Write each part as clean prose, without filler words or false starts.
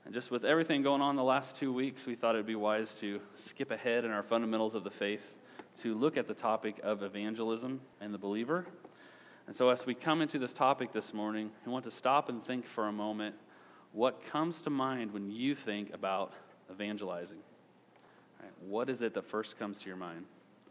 And just with everything going on the last 2 weeks, we thought it'd be wise to skip ahead in our fundamentals of the faith to look at the topic of evangelism and the believer. And so as we come into this topic this morning, we want to stop and think for a moment, what comes to mind when you think about evangelizing? All right, what is it that first comes to your mind?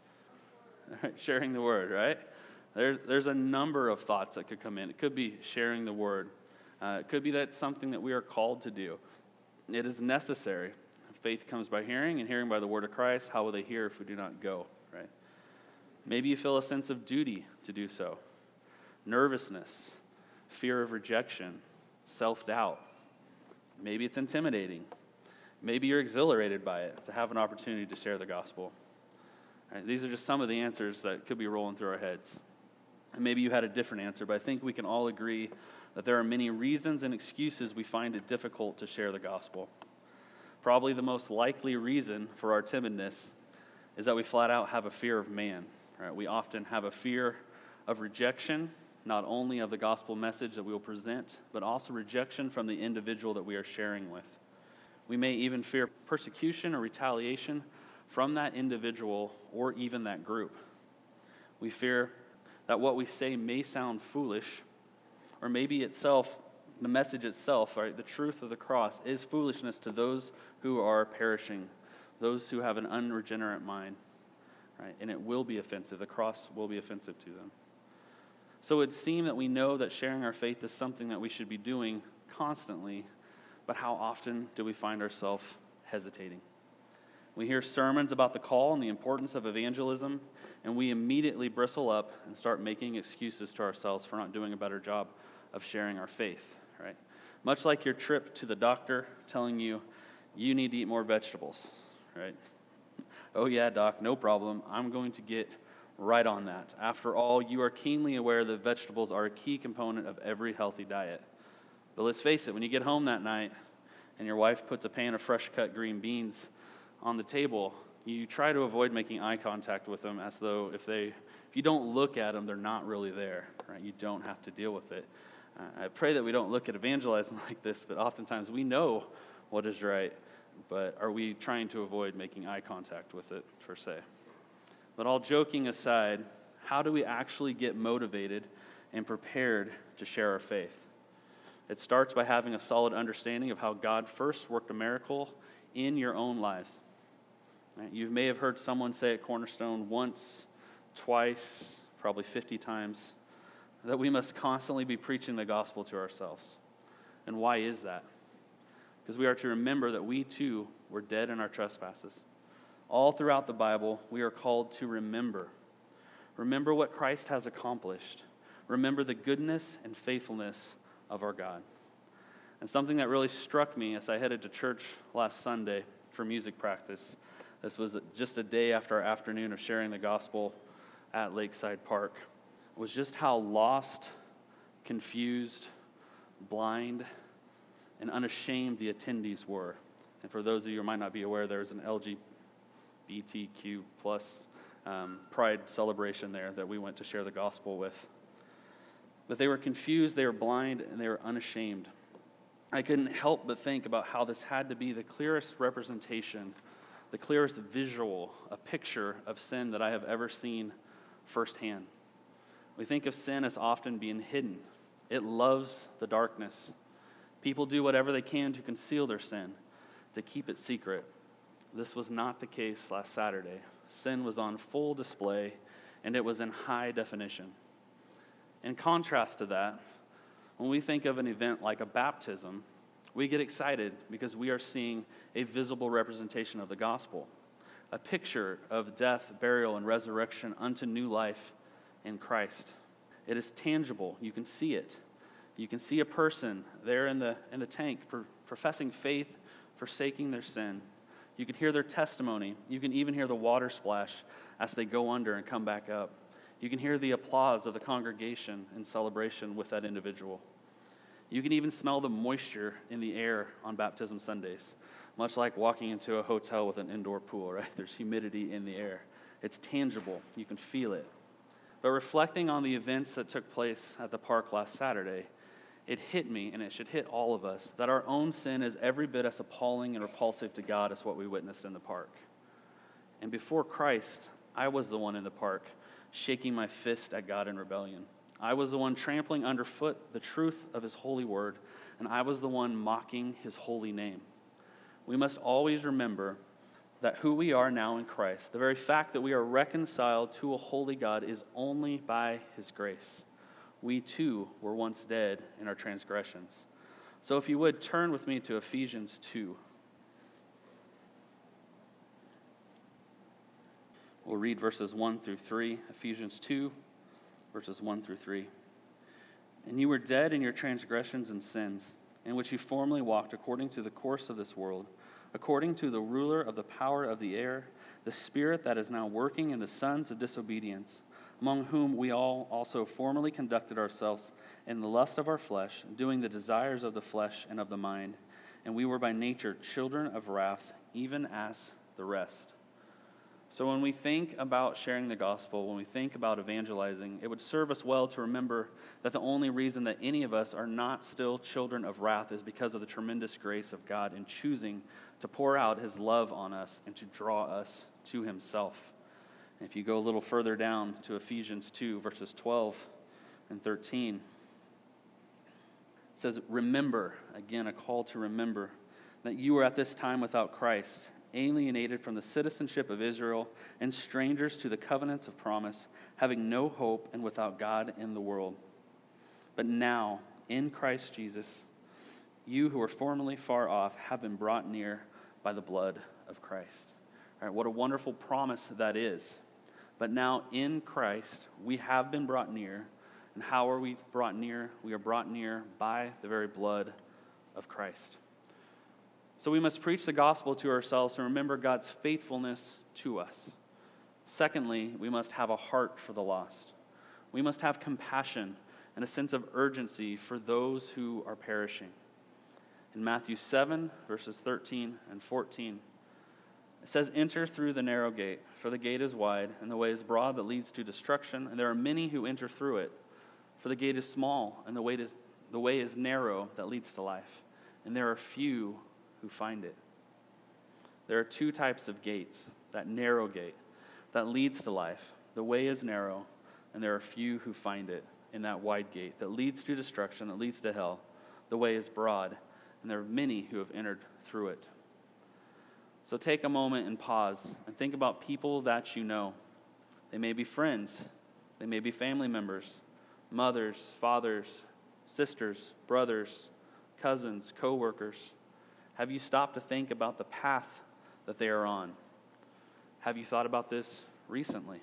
All right, sharing the word, right? There's a number of thoughts that could come in. It could be sharing the word. It could be that's something that we are called to do. It is necessary. Faith comes by hearing, and hearing by the word of Christ. How will they hear if we do not go, right? Maybe you feel a sense of duty to do so. Nervousness, fear of rejection, self-doubt. Maybe it's intimidating. Maybe you're exhilarated by it to have an opportunity to share the gospel. Right, these are just some of the answers that could be rolling through our heads. And maybe you had a different answer, but I think we can all agree that there are many reasons and excuses we find it difficult to share the gospel. Probably the most likely reason for our timidness is that we flat out have a fear of man. Right? We often have a fear of rejection, not only of the gospel message that we will present, but also rejection from the individual that we are sharing with. We may even fear persecution or retaliation from that individual or even that group. We fear that what we say may sound foolish, or maybe itself, the message itself, right, the truth of the cross is foolishness to those who are perishing, those who have an unregenerate mind, right? And it will be offensive. The cross will be offensive to them. So it would seem that we know that sharing our faith is something that we should be doing constantly, but how often do we find ourselves hesitating? We hear sermons about the call and the importance of evangelism, and we immediately bristle up and start making excuses to ourselves for not doing a better job of sharing our faith, right? Much like your trip to the doctor telling you, you need to eat more vegetables, right? Oh yeah, doc, no problem. I'm going to get right on that. After all, you are keenly aware that vegetables are a key component of every healthy diet. But let's face it, when you get home that night and your wife puts a pan of fresh-cut green beans on the table, you try to avoid making eye contact with them as though if you don't look at them, they're not really there, right? You don't have to deal with it. I pray that we don't look at evangelizing like this, but oftentimes we know what is right, but are we trying to avoid making eye contact with it, per se? But all joking aside, how do we actually get motivated and prepared to share our faith? It starts by having a solid understanding of how God first worked a miracle in your own lives. Right? You may have heard someone say at Cornerstone once, twice, probably 50 times, that we must constantly be preaching the gospel to ourselves. And why is that? Because we are to remember that we too were dead in our trespasses. All throughout the Bible, we are called to remember. Remember what Christ has accomplished. Remember the goodness and faithfulness of our God. And something that really struck me as I headed to church last Sunday for music practice, this was just a day after our afternoon of sharing the gospel at Lakeside Park, was just how lost, confused, blind, and unashamed the attendees were. And for those of you who might not be aware, there's an LGBTQ plus pride celebration there that we went to share the gospel with. But they were confused, they were blind, and they were unashamed. I couldn't help but think about how this had to be the clearest representation, the clearest visual, a picture of sin that I have ever seen firsthand. We think of sin as often being hidden. It loves the darkness. People do whatever they can to conceal their sin, to keep it secret. This was not the case last Saturday. Sin was on full display, and it was in high definition. In contrast to that, when we think of an event like a baptism, we get excited because we are seeing a visible representation of the gospel, a picture of death, burial, and resurrection unto new life in Christ. It is tangible. You can see it. You can see a person there in the tank professing faith, forsaking their sin. You can hear their testimony. You can even hear the water splash as they go under and come back up. You can hear the applause of the congregation in celebration with that individual. You can even smell the moisture in the air on baptism Sundays, much like walking into a hotel with an indoor pool, right? There's humidity in the air. It's tangible. You can feel it. But reflecting on the events that took place at the park last Saturday, it hit me, and it should hit all of us, that our own sin is every bit as appalling and repulsive to God as what we witnessed in the park. And before Christ, I was the one in the park, shaking my fist at God in rebellion. I was the one trampling underfoot the truth of his holy word, and I was the one mocking his holy name. We must always remember that who we are now in Christ, the very fact that we are reconciled to a holy God, is only by his grace. We too were once dead in our transgressions. So if you would, turn with me to Ephesians 2. We'll read verses 1 through 3, Ephesians 2, verses 1 through 3. And you were dead in your transgressions and sins, in which you formerly walked according to the course of this world, according to the ruler of the power of the air, the spirit that is now working in the sons of disobedience, among whom we all also formerly conducted ourselves in the lust of our flesh, doing the desires of the flesh and of the mind. And we were by nature children of wrath, even as the rest. So when we think about sharing the gospel, when we think about evangelizing, it would serve us well to remember that the only reason that any of us are not still children of wrath is because of the tremendous grace of God in choosing to pour out his love on us and to draw us to himself. And if you go a little further down to Ephesians 2, verses 12 and 13, it says, remember, again a call to remember, that you were at this time without Christ, alienated from the citizenship of Israel, and strangers to the covenants of promise, having no hope and without God in the world. But now, in Christ Jesus, you who were formerly far off have been brought near by the blood of Christ. All right, what a wonderful promise that is. But now, in Christ, we have been brought near. And how are we brought near? We are brought near by the very blood of Christ. So we must preach the gospel to ourselves and remember God's faithfulness to us. Secondly, we must have a heart for the lost. We must have compassion and a sense of urgency for those who are perishing. In Matthew 7, verses 13 and 14, it says, enter through the narrow gate, for the gate is wide, and the way is broad that leads to destruction, and there are many who enter through it. For the gate is small, and the way is narrow that leads to life, and there are few who find it. There are two types of gates. That narrow gate that leads to life. The way is narrow, and there are few who find it. In that wide gate that leads to destruction, that leads to hell. The way is broad, and there are many who have entered through it. So take a moment and pause and think about people that you know. They may be friends. They may be family members, mothers, fathers, sisters, brothers, cousins, co-workers. Have you stopped to think about the path that they are on? Have you thought about this recently?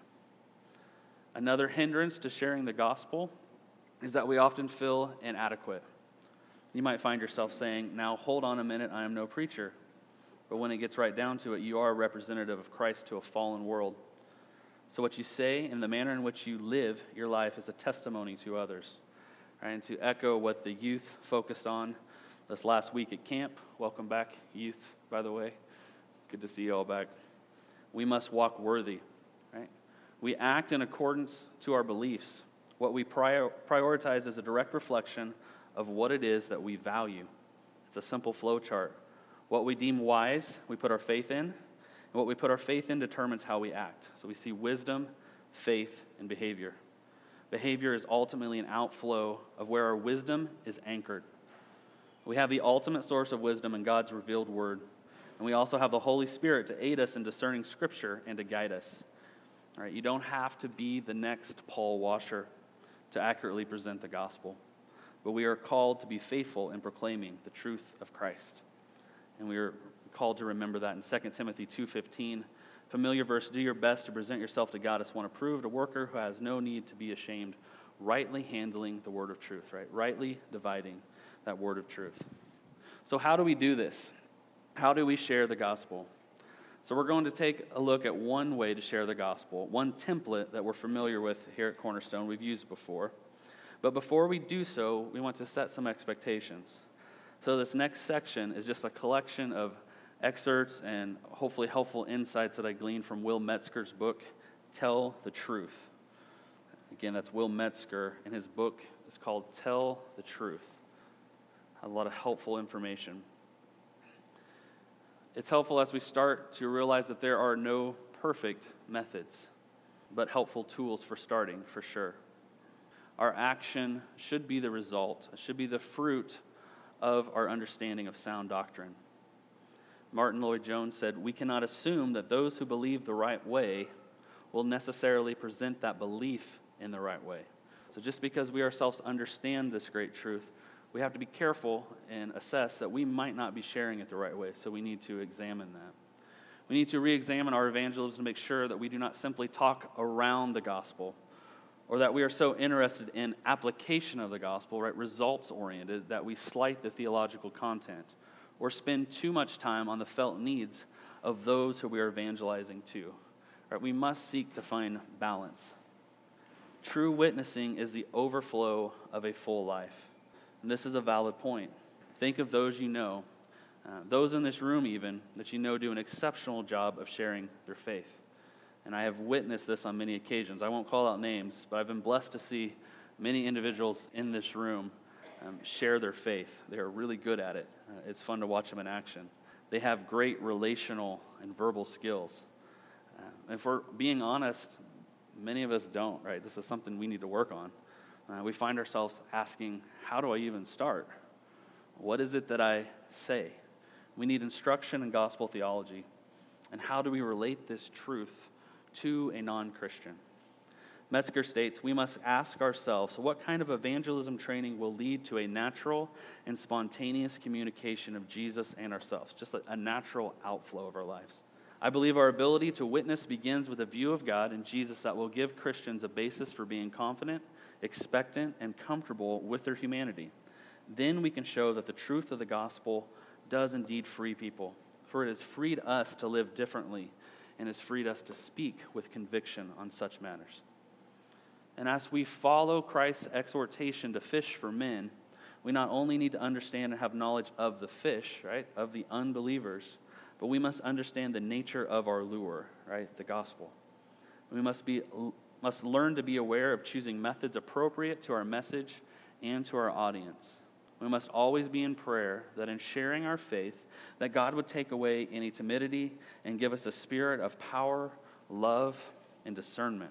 Another hindrance to sharing the gospel is that we often feel inadequate. You might find yourself saying, now hold on a minute, I am no preacher. But when it gets right down to it, you are a representative of Christ to a fallen world. So what you say and the manner in which you live your life is a testimony to others. Right? And to echo what the youth focused on this last week at camp, welcome back, youth, by the way. Good to see you all back. We must walk worthy, right? We act in accordance to our beliefs. What we prioritize is a direct reflection of what it is that we value. It's a simple flow chart. What we deem wise, we put our faith in, and what we put our faith in determines how we act. So we see wisdom, faith, and behavior. Behavior is ultimately an outflow of where our wisdom is anchored. We have the ultimate source of wisdom in God's revealed word. And we also have the Holy Spirit to aid us in discerning Scripture and to guide us. All right, you don't have to be the next Paul Washer to accurately present the gospel. But we are called to be faithful in proclaiming the truth of Christ. And we are called to remember that in 2 Timothy 2:15. Familiar verse, do your best to present yourself to God as one approved, a worker who has no need to be ashamed, rightly handling the word of truth, right? Rightly dividing that word of truth. So how do we do this? How do we share the gospel? So we're going to take a look at one way to share the gospel, one template that we're familiar with here at Cornerstone, we've used before. But before we do so, we want to set some expectations. So this next section is just a collection of excerpts and hopefully helpful insights that I gleaned from Will Metzger's book, Tell the Truth. Again, that's Will Metzger, and his book is called Tell the Truth. a lot of helpful information. It's helpful as we start to realize that there are no perfect methods, but helpful tools for starting, for sure. Our action should be the result, should be the fruit of our understanding of sound doctrine. Martin Lloyd-Jones said, "We cannot assume that those who believe the right way will necessarily present that belief in the right way." So just because we ourselves understand this great truth, we have to be careful and assess that we might not be sharing it the right way, so we need to examine that. We need to re-examine our evangelism to make sure that we do not simply talk around the gospel, or that we are so interested in application of the gospel, right, results-oriented, that we slight the theological content, or spend too much time on the felt needs of those who we are evangelizing to. Right, we must seek to find balance. True witnessing is the overflow of a full life. And this is a valid point. Think of those you know, those in this room even, that you know do an exceptional job of sharing their faith. And I have witnessed this on many occasions. I won't call out names, but I've been blessed to see many individuals in this room share their faith. They're really good at it. It's fun to watch them in action. They have great relational and verbal skills. If we're being honest, many of us don't, right? This is something we need to work on. We find ourselves asking, how do I even start? What is it that I say? We need instruction in gospel theology. And how do we relate this truth to a non-Christian? Metzger states, we must ask ourselves, what kind of evangelism training will lead to a natural and spontaneous communication of Jesus and ourselves? Just a natural outflow of our lives. I believe our ability to witness begins with a view of God and Jesus that will give Christians a basis for being confident, expectant, and comfortable with their humanity. Then we can show that the truth of the gospel does indeed free people, for it has freed us to live differently and has freed us to speak with conviction on such matters. And as we follow Christ's exhortation to fish for men, we not only need to understand and have knowledge of the fish, right, of the unbelievers, but we must understand the nature of our lure, right, the gospel. We must learn to be aware of choosing methods appropriate to our message and to our audience. We must always be in prayer that in sharing our faith, that God would take away any timidity and give us a spirit of power, love, and discernment.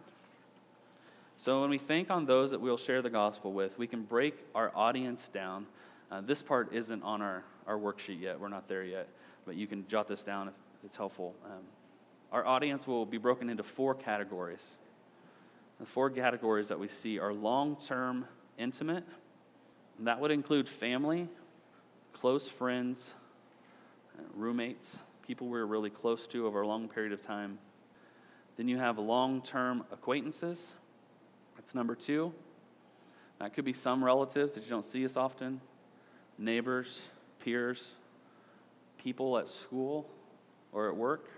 So when we think on those that we'll share the gospel with, we can break our audience down. This part isn't on our worksheet yet. We're not there yet. But you can jot this down if it's helpful. Our audience will be broken into 4 categories. The 4 categories that we see are long-term intimate. And that would include family, close friends, roommates, people we're really close to over a long period of time. Then you have long-term acquaintances. That's number 2. That could be some relatives that you don't see as often, neighbors, peers, people at school or at work.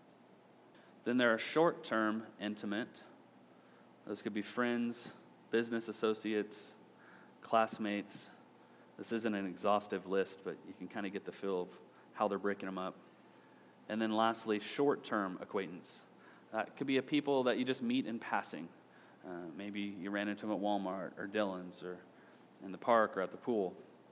Then there are short-term intimate. Those could be friends, business associates, classmates. This isn't an exhaustive list, but you can kind of get the feel of how they're breaking them up. And then lastly, short-term acquaintance. That could be a people that you just meet in passing. Maybe you ran into them at Walmart or Dillon's or in the park or at the pool.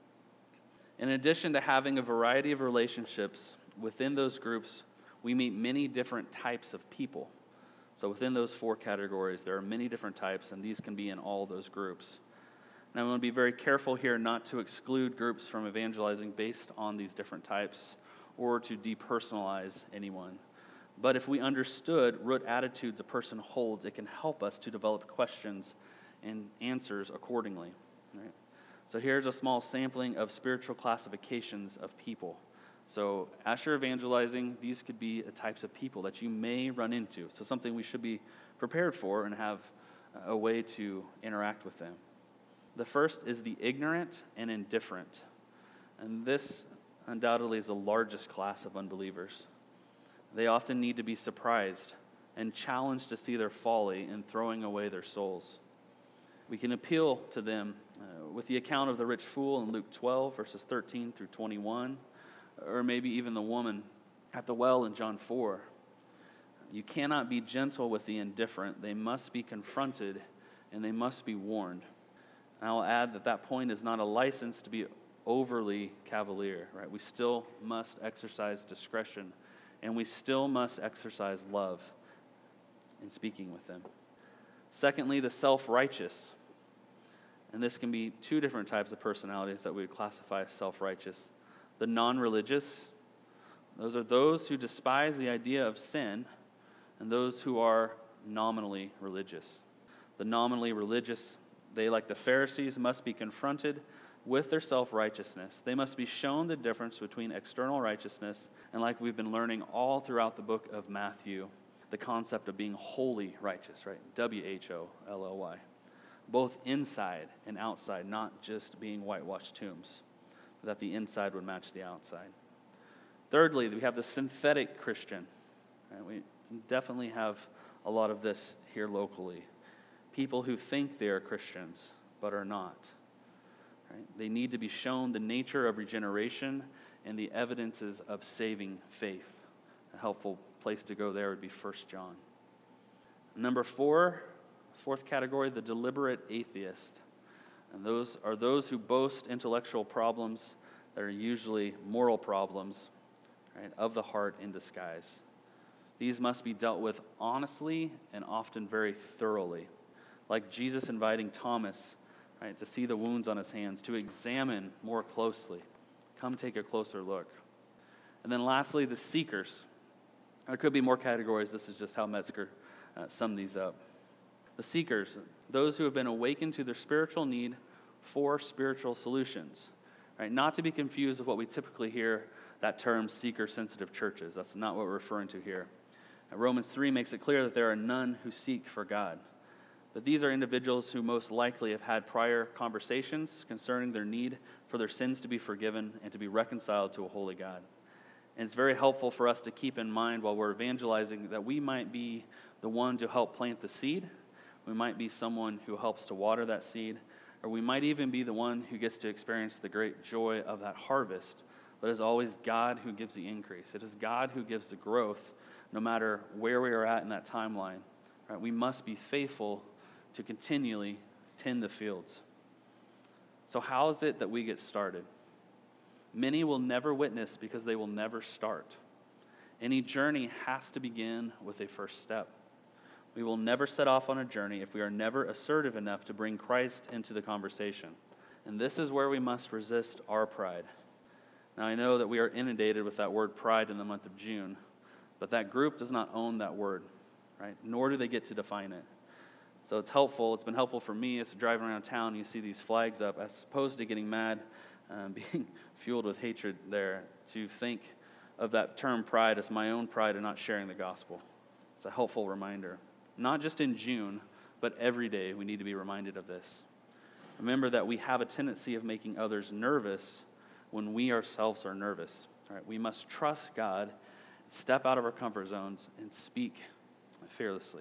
In addition to having a variety of relationships within those groups, we meet many different types of people. So within those 4 categories, there are many different types, and these can be in all those groups. Now, I'm going to be very careful here not to exclude groups from evangelizing based on these different types or to depersonalize anyone. But if we understood root attitudes a person holds, it can help us to develop questions and answers accordingly. Right? So here's a small sampling of spiritual classifications of people. So as you're evangelizing, these could be the types of people that you may run into. So something we should be prepared for and have a way to interact with them. The first is the ignorant and indifferent. And this undoubtedly is the largest class of unbelievers. They often need to be surprised and challenged to see their folly in throwing away their souls. We can appeal to them with the account of the rich fool in Luke 12, verses 13 through 21, or maybe even the woman at the well in John 4. You cannot be gentle with the indifferent. They must be confronted, and they must be warned. And I'll add that point is not a license to be overly cavalier, right? We still must exercise discretion, and we still must exercise love in speaking with them. Secondly, the self-righteous. And this can be two different types of personalities that we would classify as self-righteous. The non-religious, those are those who despise the idea of sin, and those who are nominally religious. The nominally religious, they, like the Pharisees, must be confronted with their self-righteousness. They must be shown the difference between external righteousness and, like we've been learning all throughout the book of Matthew, the concept of being wholly righteous, right? W-H-O-L-L-Y. Both inside and outside, not just being whitewashed tombs, but that the inside would match the outside. Thirdly, we have the synthetic Christian. Right? We definitely have a lot of this here locally. People who think they are Christians, but are not. Right? They need to be shown the nature of regeneration and the evidences of saving faith. A helpful place to go there would be 1 John. Number fourth category, the deliberate atheist. And those are those who boast intellectual problems that are usually moral problems, right, of the heart in disguise. These must be dealt with honestly and often very thoroughly. Like Jesus inviting Thomas, right, to see the wounds on his hands, to examine more closely. Come take a closer look. And then lastly, the seekers. There could be more categories. This is just how Metzger summed these up. The seekers, those who have been awakened to their spiritual need for spiritual solutions. Right? Not to be confused with what we typically hear, that term seeker-sensitive churches. That's not what we're referring to here. Romans 3 makes it clear that there are none who seek for God. But these are individuals who most likely have had prior conversations concerning their need for their sins to be forgiven and to be reconciled to a holy God. And it's very helpful for us to keep in mind while we're evangelizing that we might be the one to help plant the seed. We might be someone who helps to water that seed. Or we might even be the one who gets to experience the great joy of that harvest. But it's always God who gives the increase. It is God who gives the growth no matter where we are at in that timeline. Right? We must be faithful to continually tend the fields. So how is it that we get started? Many will never witness because they will never start. Any journey has to begin with a first step. We will never set off on a journey if we are never assertive enough to bring Christ into the conversation. And this is where we must resist our pride. Now I know that we are inundated with that word pride in the month of June, but that group does not own that word, right? Nor do they get to define it. So it's helpful. It's been helpful for me as driving around town. You see these flags up, as opposed to getting mad, being fueled with hatred there, to think of that term pride as my own pride in not sharing the gospel. It's a helpful reminder. Not just in June, but every day we need to be reminded of this. Remember that we have a tendency of making others nervous when we ourselves are nervous. All right? We must trust God, step out of our comfort zones, and speak fearlessly.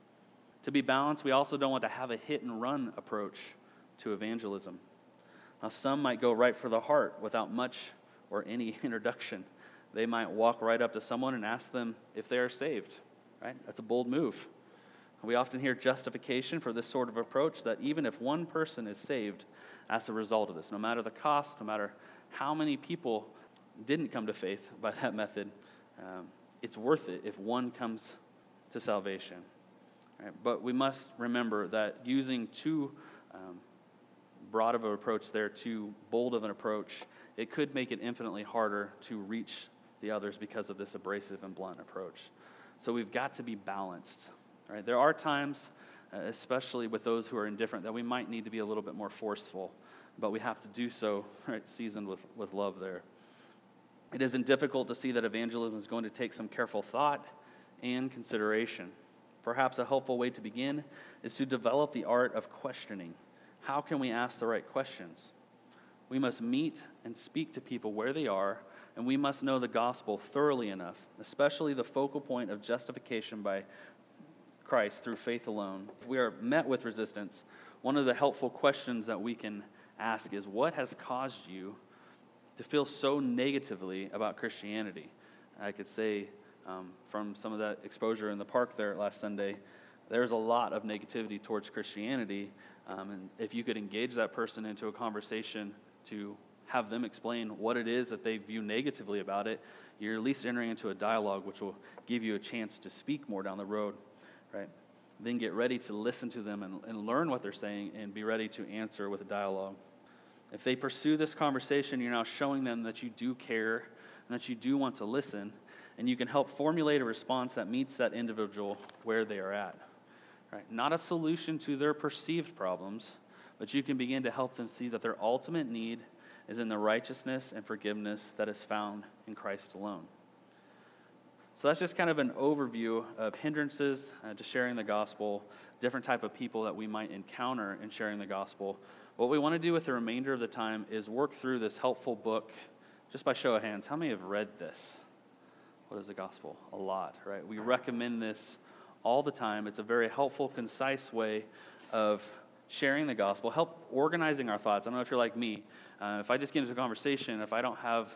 To be balanced, we also don't want to have a hit-and-run approach to evangelism. Now, some might go right for the heart without much or any introduction. They might walk right up to someone and ask them if they are saved. Right? That's a bold move. We often hear justification for this sort of approach, that even if one person is saved as a result of this, no matter the cost, no matter how many people didn't come to faith by that method, it's worth it if one comes to salvation. Right? But we must remember that using too broad of an approach there, too bold of an approach, it could make it infinitely harder to reach the others because of this abrasive and blunt approach. So we've got to be balanced. Right? There are times, especially with those who are indifferent, that we might need to be a little bit more forceful, but we have to do so, right, seasoned with love there. It isn't difficult to see that evangelism is going to take some careful thought and consideration. Perhaps a helpful way to begin is to develop the art of questioning. How can we ask the right questions? We must meet and speak to people where they are, and we must know the gospel thoroughly enough, especially the focal point of justification by Christ through faith alone. If we are met with resistance, one of the helpful questions that we can ask is, what has caused you to feel so negatively about Christianity? I could say from some of that exposure in the park there last Sunday, there's a lot of negativity towards Christianity, and if you could engage that person into a conversation to have them explain what it is that they view negatively about it, you're at least entering into a dialogue which will give you a chance to speak more down the road, right? Then get ready to listen to them and learn what they're saying and be ready to answer with a dialogue. If they pursue this conversation, you're now showing them that you do care and that you do want to listen, and you can help formulate a response that meets that individual where they are at. Right? Not a solution to their perceived problems, but you can begin to help them see that their ultimate need is in the righteousness and forgiveness that is found in Christ alone. So that's just kind of an overview of hindrances to sharing the gospel, different type of people that we might encounter in sharing the gospel. What we want to do with the remainder of the time is work through this helpful book. Just by show of hands, how many have read this? What is the gospel? A lot, right? We recommend this all the time. It's a very helpful, concise way of sharing the gospel, help organizing our thoughts. I don't know if you're like me. If I just get into a conversation, if I don't have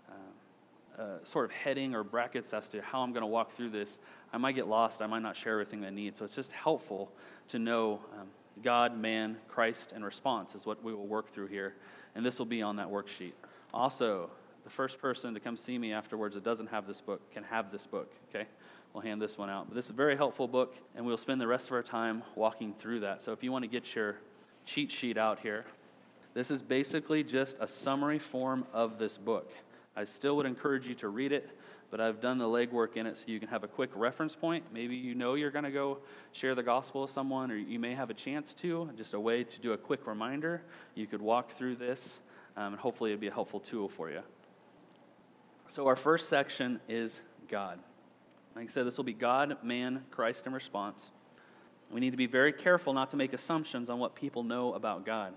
sort of heading or brackets as to how I'm going to walk through this, I might get lost. I might not share everything I need. So it's just helpful to know God, man, Christ, and response is what we will work through here. And this will be on that worksheet. Also, the first person to come see me afterwards that doesn't have this book can have this book, okay? We'll hand this one out. But this is a very helpful book, and we'll spend the rest of our time walking through that. So if you want to get your cheat sheet out here, this is basically just a summary form of this book. I still would encourage you to read it, but I've done the legwork in it so you can have a quick reference point. Maybe you know you're going to go share the gospel with someone, or you may have a chance to, just a way to do a quick reminder. You could walk through this, and hopefully it'd be a helpful tool for you. So our first section is God. Like I said, this will be God, man, Christ, and response. We need to be very careful not to make assumptions on what people know about God.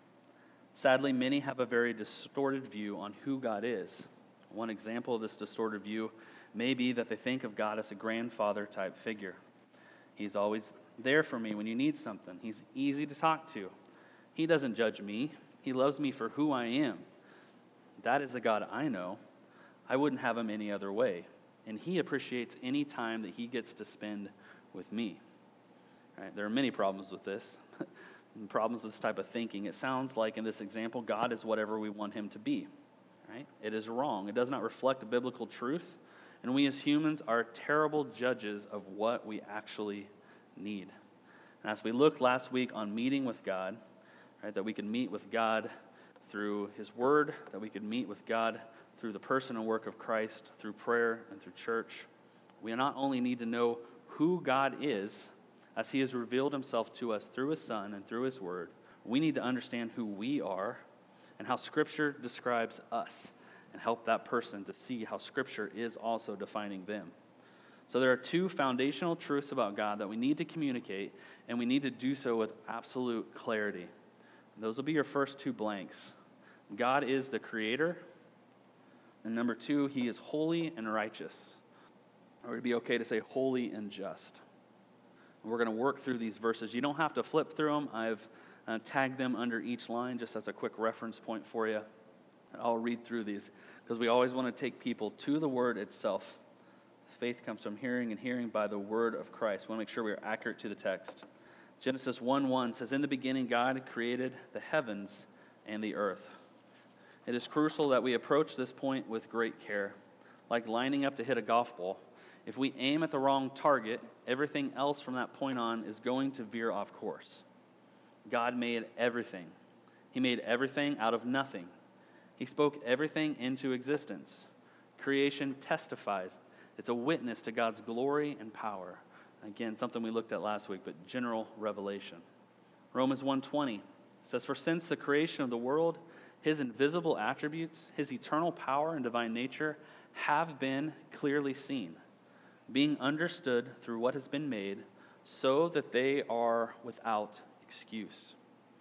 Sadly, many have a very distorted view on who God is. One example of this distorted view may be that they think of God as a grandfather-type figure. He's always there for me when you need something. He's easy to talk to. He doesn't judge me. He loves me for who I am. That is the God I know. I wouldn't have him any other way. And he appreciates any time that he gets to spend with me. Right? There are many problems with this. Problems with this type of thinking. It sounds like in this example, God is whatever we want him to be. Right? It is wrong. It does not reflect biblical truth. And we as humans are terrible judges of what we actually need. And as we looked last week on meeting with God, right, that we can meet with God through his word, that we can meet with God through the person and work of Christ, through prayer and through church, we not only need to know who God is, as he has revealed himself to us through his Son and through his word, we need to understand who we are and how Scripture describes us, and help that person to see how Scripture is also defining them. So there are two foundational truths about God that we need to communicate, and we need to do so with absolute clarity. Those will be your first two blanks. God is the creator, and number two, he is holy and righteous. Or it'd be okay to say holy and just. We're going to work through these verses. You don't have to flip through them. I've tagged them under each line just as a quick reference point for you. I'll read through these because we always want to take people to the word itself. Faith comes from hearing, and hearing by the word of Christ. We want to make sure we're accurate to the text. Genesis 1:1 says, "In the beginning God created the heavens and the earth." It is crucial that we approach this point with great care. Like lining up to hit a golf ball. If we aim at the wrong target, everything else from that point on is going to veer off course. God made everything. He made everything out of nothing. He spoke everything into existence. Creation testifies. It's a witness to God's glory and power. Again, something we looked at last week, but general revelation. Romans 1:20 says, "For since the creation of the world, his invisible attributes, his eternal power and divine nature have been clearly seen, being understood through what has been made, so that they are without excuse."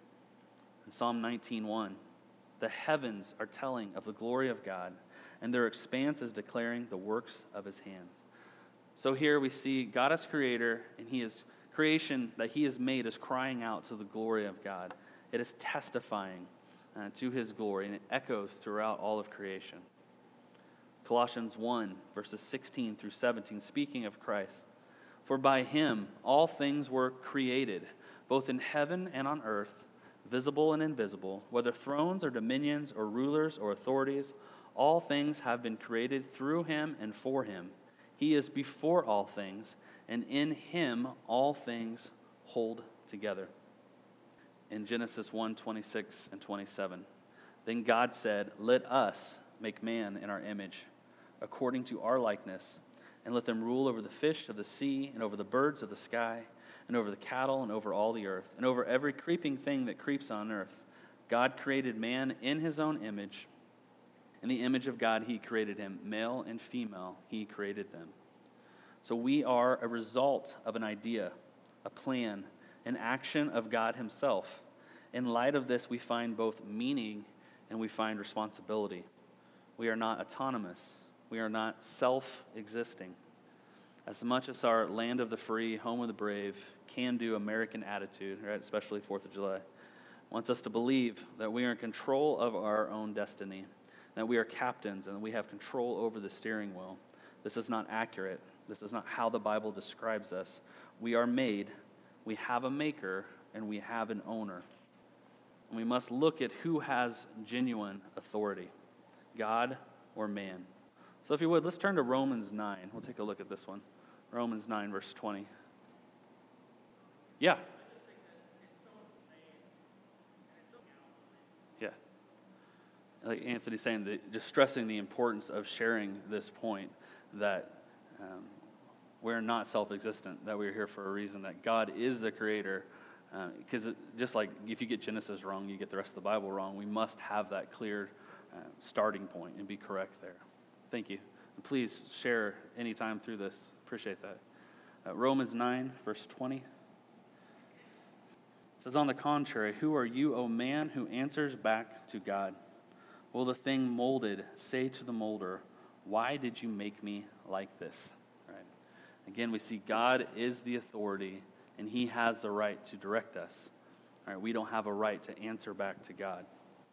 In Psalm 19:1, "The heavens are telling of the glory of God, and their expanse is declaring the works of his hands." So here we see God as creator, and he is creation that he has made is crying out to the glory of God. It is testifying to his glory, and it echoes throughout all of creation. Colossians 1, verses 16 through 17, speaking of Christ, "For by him all things were created, both in heaven and on earth, visible and invisible, whether thrones or dominions or rulers or authorities, all things have been created through him and for him. He is before all things, and in him all things hold together. In Genesis 1:26 and 27, then God said, "Let us make man in our image, according to our likeness, and let them rule over the fish of the sea, and over the birds of the sky, and over the cattle, and over all the earth, and over every creeping thing that creeps on earth." God created man in his own image. In the image of God he created him. Male and female he created them. So we are a result of an idea, a plan, an action of God himself. In light of this, we find both meaning and we find responsibility. We are not autonomous. We are not self-existing. As much as our land of the free, home of the brave, can-do American attitude, right, especially 4th of July, wants us to believe that we are in control of our own destiny, that we are captains and we have control over the steering wheel. This is not accurate. This is not how the Bible describes us. We are made, we have a maker, and we have an owner. And we must look at who has genuine authority, God or man. So if you would, let's turn to Romans 9. We'll take a look at this one. Romans 9, verse 20. Yeah. Yeah. Like Anthony's saying, just stressing the importance of sharing this point, that we're not self-existent, that we're here for a reason, that God is the creator. Because just like if you get Genesis wrong, you get the rest of the Bible wrong. We must have that clear starting point and be correct there. Thank you. And please share anytime through this. Appreciate that. Romans 9, verse 20. It says, "On the contrary, who are you, O man, who answers back to God? Will the thing molded say to the molder, 'Why did you make me like this?'" Right? Again, we see God is the authority, and he has the right to direct us. All right, we don't have a right to answer back to God.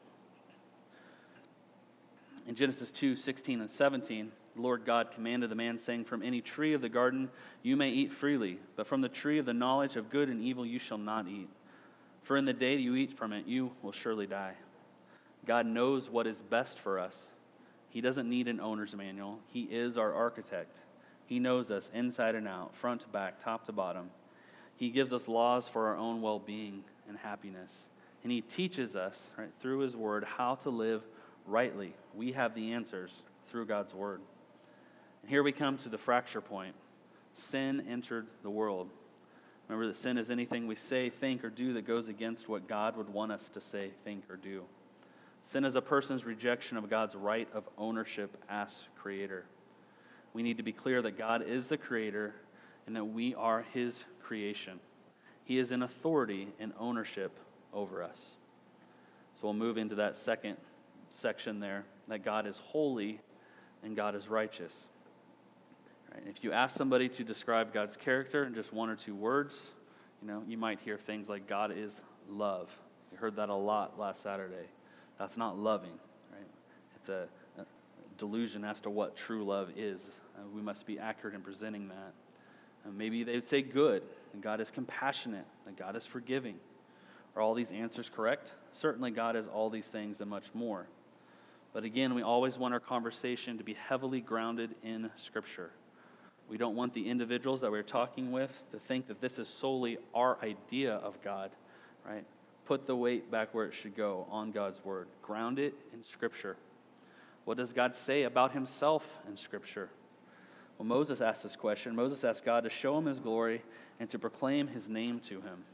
In Genesis 2:16 and 17, the Lord God commanded the man, saying, "From any tree of the garden you may eat freely, but from the tree of the knowledge of good and evil you shall not eat. For in the day you eat from it, you will surely die." God knows what is best for us. He doesn't need an owner's manual. He is our architect. He knows us inside and out, front to back, top to bottom. He gives us laws for our own well-being and happiness. And he teaches us, right, through his word, how to live rightly. We have the answers through God's word. And here we come to the fracture point. Sin entered the world. Remember that sin is anything we say, think, or do that goes against what God would want us to say, think, or do. Sin is a person's rejection of God's right of ownership as creator. We need to be clear that God is the creator and that we are his creation. He is in authority and ownership over us. So we'll move into that second section there, that God is holy and God is righteous. Right? If you ask somebody to describe God's character in just one or two words, you might hear things like God is love. You heard that a lot last Saturday. That's not loving, right? It's a delusion as to what true love is. We must be accurate in presenting that. Maybe they would say good, and God is compassionate, and God is forgiving. Are all these answers correct? Certainly God is all these things and much more. But again, we always want our conversation to be heavily grounded in Scripture. We don't want the individuals that we're talking with to think that this is solely our idea of God, right? Put the weight back where it should go, on God's word. Ground it in Scripture. What does God say about himself in Scripture? Well, Moses asked this question. Moses asked God to show him his glory and to proclaim his name to him.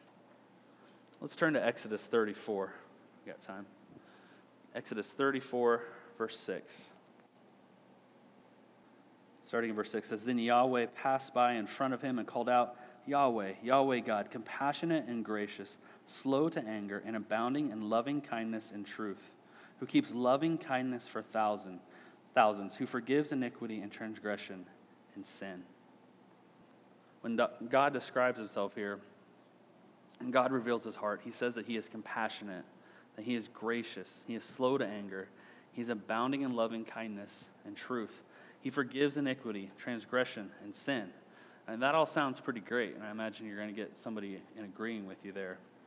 Let's turn to Exodus 34. We got time. Exodus 34, verse 6. Starting in verse 6, says, "Then Yahweh passed by in front of him and called out, 'Yahweh, Yahweh God, compassionate and gracious, slow to anger, and abounding in loving kindness and truth, who keeps loving kindness for thousands, who forgives iniquity and transgression and sin.'" When God describes himself here, and God reveals his heart, he says that he is compassionate, that he is gracious, he is slow to anger, he's abounding in loving kindness and truth. He forgives iniquity, transgression, and sin. And that all sounds pretty great, and I imagine you're going to get somebody in agreeing with you there.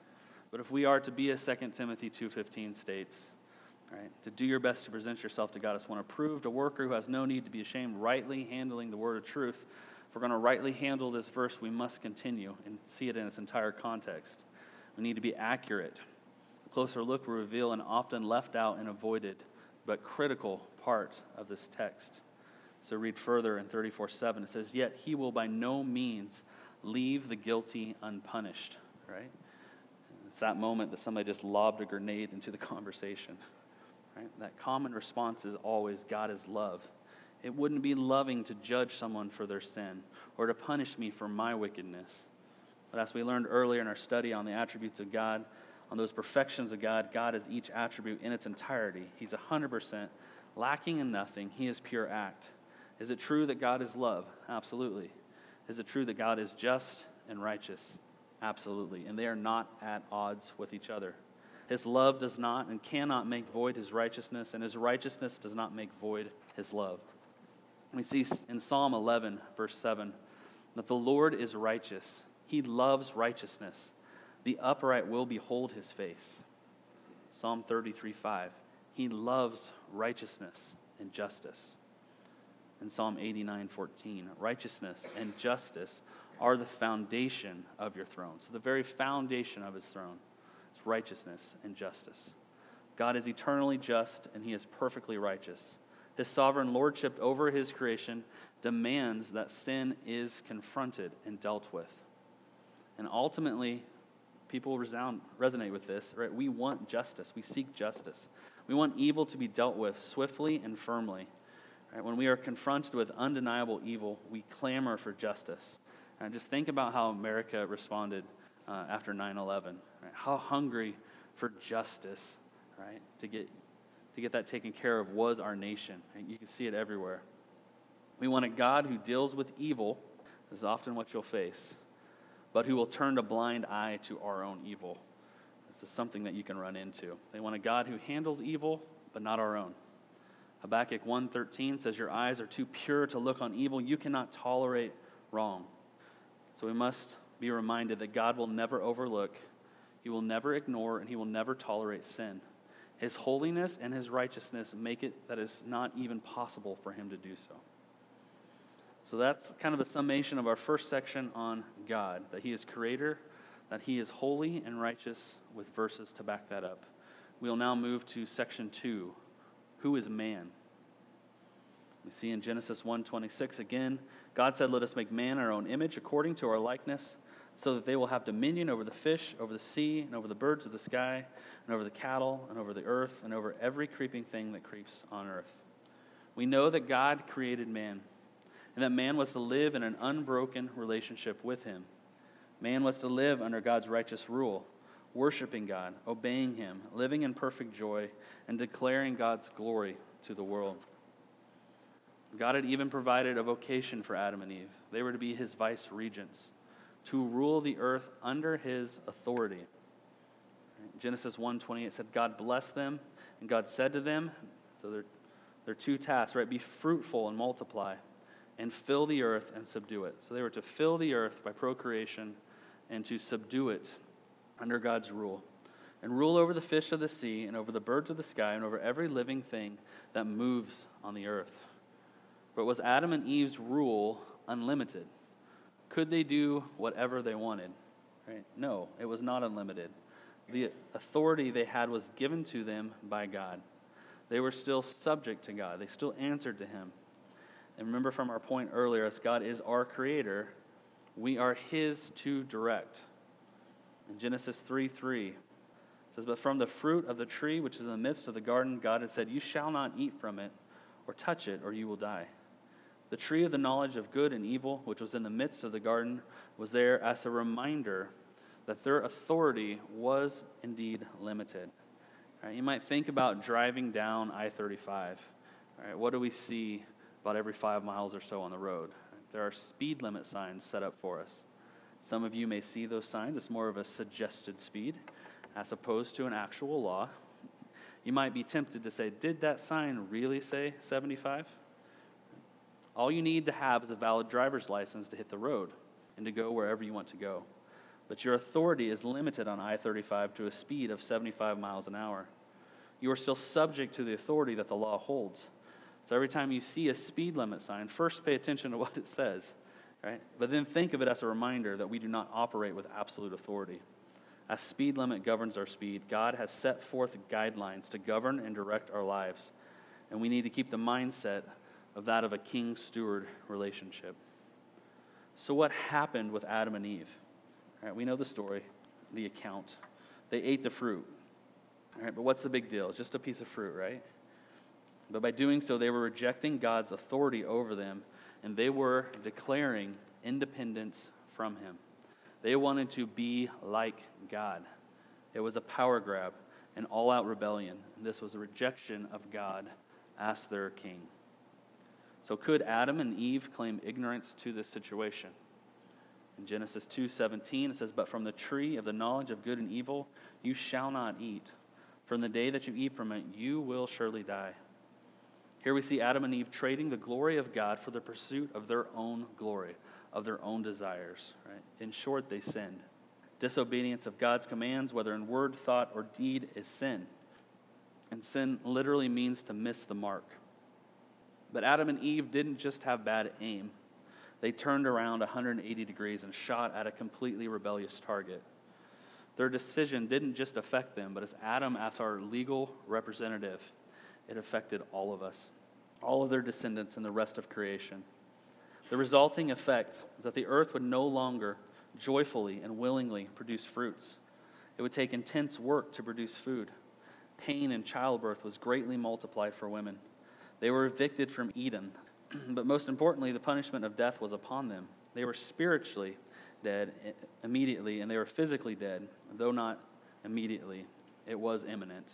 But if we are to be, as 2 Timothy 2:15 states, right, to do your best to present yourself to God as one approved, a worker who has no need to be ashamed, rightly handling the word of truth. If we're going to rightly handle this verse, we must continue and see it in its entire context. We need to be accurate. A closer look will reveal an often left out and avoided, but critical part of this text. So read further in 34:7. It says, "Yet he will by no means leave the guilty unpunished." Right? It's that moment that somebody just lobbed a grenade into the conversation. Right? That common response is always, God is love. It wouldn't be loving to judge someone for their sin or to punish me for my wickedness. But as we learned earlier in our study on the attributes of God, on those perfections of God, God is each attribute in its entirety. He's 100%, lacking in nothing. He is pure act. Is it true that God is love? Absolutely. Is it true that God is just and righteous? Absolutely. And they are not at odds with each other. His love does not and cannot make void his righteousness, and his righteousness does not make void his love. We see in Psalm 11, verse 7, that the Lord is righteous. He loves righteousness. The upright will behold his face. Psalm 33:5, he loves righteousness and justice. In Psalm 89:14, righteousness and justice are the foundation of your throne. So the very foundation of his throne is righteousness and justice. God is eternally just, and he is perfectly righteous. His sovereign lordship over his creation demands that sin is confronted and dealt with. And ultimately, people resonate with this, right? We want justice. We seek justice. We want evil to be dealt with swiftly and firmly. Right? When we are confronted with undeniable evil, we clamor for justice. And just think about how America responded after 9/11. Right? How hungry for justice, right? To get that taken care of was our nation. And you can see it everywhere. We want a God who deals with evil, this is often what you'll face, but who will turn a blind eye to our own evil. This is something that you can run into. They want a God who handles evil, but not our own. Habakkuk 1:13 says, your eyes are too pure to look on evil. You cannot tolerate wrong. So we must be reminded that God will never overlook, he will never ignore, and he will never tolerate sin. His holiness and his righteousness make it that it's not even possible for him to do so. So that's kind of the summation of our first section on God, that he is creator, that he is holy and righteous, with verses to back that up. We'll now move to section 2, who is man? We see in Genesis 1:26 again, God said, let us make man in our own image according to our likeness, so that they will have dominion over the fish, over the sea, and over the birds of the sky, and over the cattle, and over the earth, and over every creeping thing that creeps on earth. We know that God created man, and that man was to live in an unbroken relationship with him. Man was to live under God's righteous rule, worshiping God, obeying him, living in perfect joy, and declaring God's glory to the world. God had even provided a vocation for Adam and Eve. They were to be his vice regents, to rule the earth under his authority. Genesis 1:28 said, God blessed them, and God said to them, so they're two tasks, right? Be fruitful and multiply, and fill the earth and subdue it. So they were to fill the earth by procreation and to subdue it under God's rule, and rule over the fish of the sea, and over the birds of the sky, and over every living thing that moves on the earth. But was Adam and Eve's rule unlimited? Could they do whatever they wanted? Right? No, it was not unlimited. The authority they had was given to them by God. They were still subject to God. They still answered to him. And remember from our point earlier, as God is our creator, we are his to direct. In Genesis 3:3, it says, but from the fruit of the tree which is in the midst of the garden, God had said, you shall not eat from it or touch it, or you will die. The tree of the knowledge of good and evil, which was in the midst of the garden, was there as a reminder that their authority was indeed limited. Right, you might think about driving down I-35. Right, what do we see about every 5 miles or so on the road? There are speed limit signs set up for us. Some of you may see those signs. It's more of a suggested speed as opposed to an actual law. You might be tempted to say, did that sign really say 75? All you need to have is a valid driver's license to hit the road and to go wherever you want to go. but your authority is limited on I-35 to a speed of 75 miles an hour. You are still subject to the authority that the law holds. So every time you see a speed limit sign, first pay attention to what it says, right? But then think of it as a reminder that we do not operate with absolute authority. As speed limit governs our speed, God has set forth guidelines to govern and direct our lives. And we need to keep the mindset of that of a king-steward relationship. So what happened with Adam and Eve? All right, we know the story, the account. They ate the fruit. All right, but what's the big deal? It's just a piece of fruit, right? But by doing so, they were rejecting God's authority over them, and they were declaring independence from him. They wanted to be like God. It was a power grab, an all-out rebellion. And this was a rejection of God as their king. So could Adam and Eve claim ignorance to this situation? In Genesis 2:17, it says, "But from the tree of the knowledge of good and evil you shall not eat. From the day that you eat from it, you will surely die." Here we see Adam and Eve trading the glory of God for the pursuit of their own glory, of their own desires. Right? In short, they sinned. Disobedience of God's commands, whether in word, thought, or deed, is sin. And sin literally means to miss the mark. But Adam and Eve didn't just have bad aim. They turned around 180 degrees and shot at a completely rebellious target. Their decision didn't just affect them, but as Adam, as our legal representative, it affected all of us, all of their descendants and the rest of creation. The resulting effect is that the earth would no longer joyfully and willingly produce fruits. It would take intense work to produce food. Pain in childbirth was greatly multiplied for women. They were evicted from Eden. But most importantly, the punishment of death was upon them. They were spiritually dead immediately, and they were physically dead, though not immediately. It was imminent.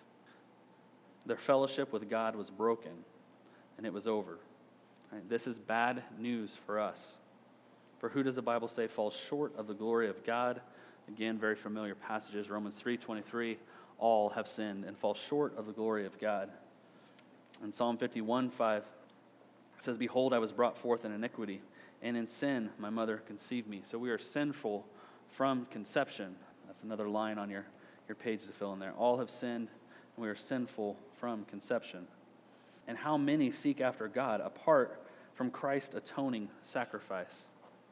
Their fellowship with God was broken, and it was over. Right? This is bad news for us. For who does the Bible say falls short of the glory of God? Again, very familiar passages. Romans 3:23, all have sinned and fall short of the glory of God. In Psalm 51:5, it says, "Behold, I was brought forth in iniquity, and in sin my mother conceived me." So we are sinful from conception. That's another line on your page to fill in there. All have sinned, and we are sinful from conception. And how many seek after God apart from Christ's atoning sacrifice?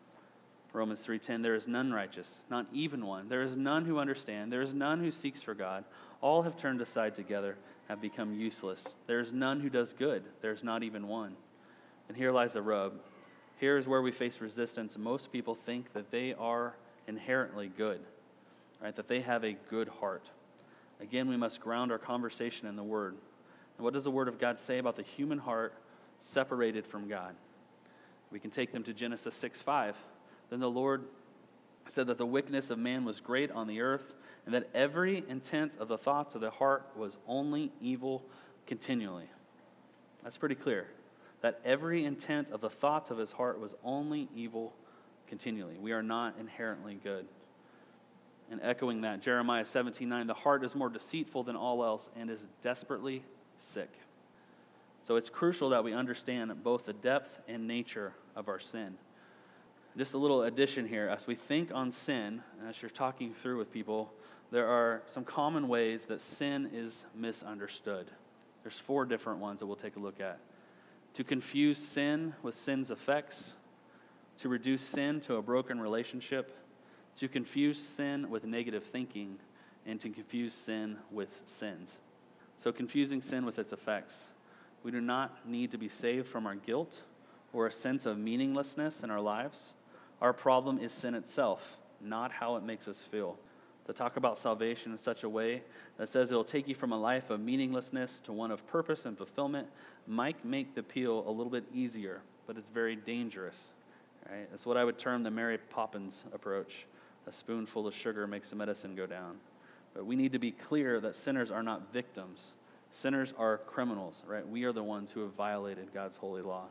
Romans 3:10, "There is none righteous, not even one. There is none who understand. There is none who seeks for God. All have turned aside together, have become useless. There is none who does good. There is not even one." And here lies the rub. Here is where we face resistance. Most people think that they are inherently good, right? That they have a good heart. Again, we must ground our conversation in the Word. And what does the Word of God say about the human heart separated from God? We can take them to Genesis 6:5. "Then the Lord said that the wickedness of man was great on the earth, and that every intent of the thoughts of the heart was only evil continually." That's pretty clear. That every intent of the thoughts of his heart was only evil continually. We are not inherently good. And echoing that, Jeremiah 17:9, "The heart is more deceitful than all else and is desperately sick." So it's crucial that we understand both the depth and nature of our sin. Just a little addition here. As we think on sin, and as you're talking through with people, there are some common ways that sin is misunderstood. There's 4 different ones that we'll take a look at. To confuse sin with sin's effects, to reduce sin to a broken relationship, to confuse sin with negative thinking, and to confuse sin with sins. So confusing sin with its effects. We do not need to be saved from our guilt or a sense of meaninglessness in our lives. Our problem is sin itself, not how it makes us feel. To talk about salvation in such a way that says it'll take you from a life of meaninglessness to one of purpose and fulfillment might make the appeal a little bit easier, but it's very dangerous. Right? That's what I would term the Mary Poppins approach. A spoonful of sugar makes the medicine go down. But we need to be clear that sinners are not victims. Sinners are criminals, right? We are the ones who have violated God's holy law.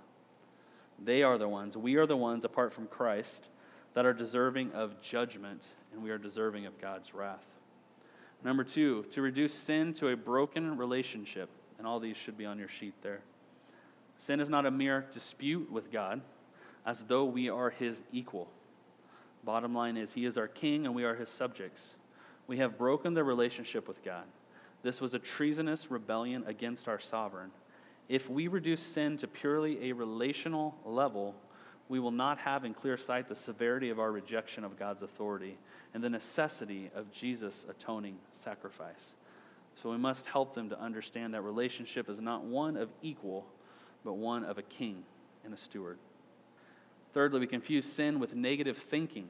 We are the ones, apart from Christ, that are deserving of judgment, and we are deserving of God's wrath. Number 2, to reduce sin to a broken relationship, and all these should be on your sheet there. Sin is not a mere dispute with God, as though we are his equal, Bottom line is, he is our king and we are his subjects. We have broken the relationship with God. This was a treasonous rebellion against our sovereign. If we reduce sin to purely a relational level, we will not have in clear sight the severity of our rejection of God's authority and the necessity of Jesus' atoning sacrifice. So we must help them to understand that relationship is not one of equal, but one of a king and a steward. Thirdly, we confuse sin with negative thinking.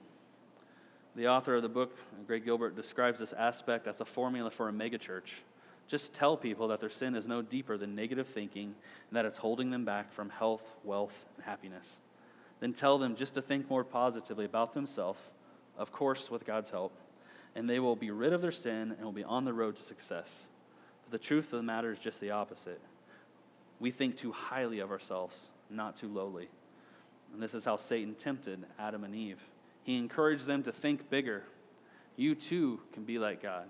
The author of the book, Greg Gilbert, describes this aspect as a formula for a megachurch. Just tell people that their sin is no deeper than negative thinking and that it's holding them back from health, wealth, and happiness. Then tell them just to think more positively about themselves, of course with God's help, and they will be rid of their sin and will be on the road to success. But the truth of the matter is just the opposite. We think too highly of ourselves, not too lowly. And this is how Satan tempted Adam and Eve. He encouraged them to think bigger. You too can be like God.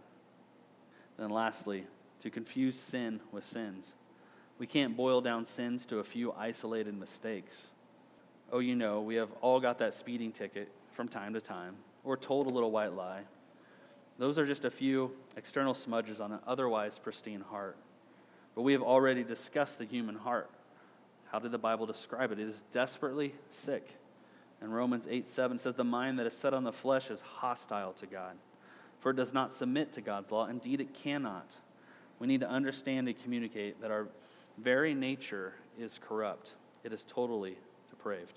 Then lastly, to confuse sin with sins. We can't boil down sins to a few isolated mistakes. Oh, you know, we have all got that speeding ticket from time to time, or told a little white lie. Those are just a few external smudges on an otherwise pristine heart. But we have already discussed the human heart. How did the Bible describe it? It is desperately sick. And Romans 8:7 says, the mind that is set on the flesh is hostile to God, for it does not submit to God's law. Indeed, it cannot. We need to understand and communicate that our very nature is corrupt. It is totally depraved.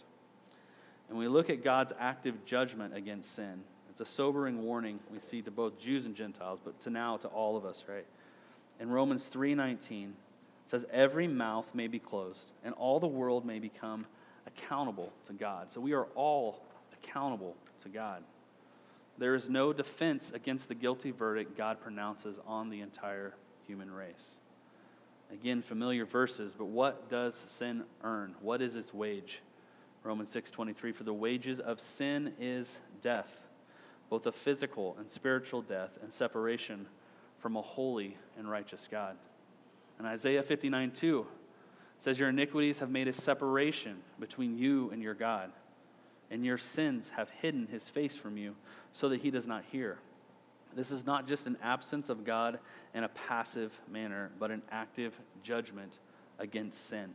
And we look at God's active judgment against sin. It's a sobering warning we see to both Jews and Gentiles, but to all of us, right? In Romans 3:19, it says, every mouth may be closed, and all the world may become accountable to God. So we are all accountable to God. There is no defense against the guilty verdict God pronounces on the entire human race. Again, familiar verses, but what does sin earn? What is its wage? Romans 6:23, for the wages of sin is death, both a physical and spiritual death and separation from a holy and righteous God. And Isaiah 59:2 says, your iniquities have made a separation between you and your God, and your sins have hidden his face from you so that he does not hear. This is not just an absence of God in a passive manner, but an active judgment against sin.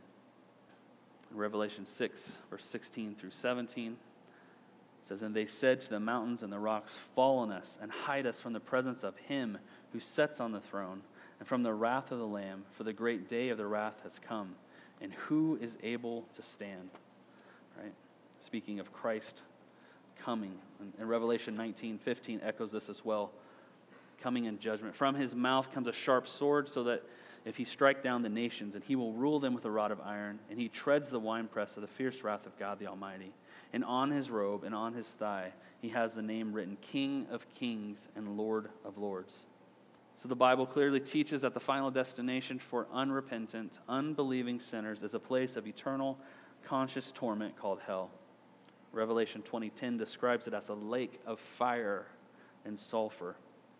In Revelation 6, verse 16 through 17, it says, and they said to the mountains and the rocks, fall on us and hide us from the presence of him who sits on the throne and from the wrath of the Lamb, for the great day of the wrath has come, and who is able to stand? Right? Speaking of Christ coming, and Revelation 19:15 echoes this as well, coming in judgment. From his mouth comes a sharp sword, so that if he strike down the nations, and he will rule them with a rod of iron, and he treads the winepress of the fierce wrath of God the Almighty. And on his robe and on his thigh he has the name written, King of Kings and Lord of Lords. So the Bible clearly teaches that the final destination for unrepentant, unbelieving sinners is a place of eternal, conscious torment called hell. Revelation 20:10 describes it as a lake of fire and sulfur.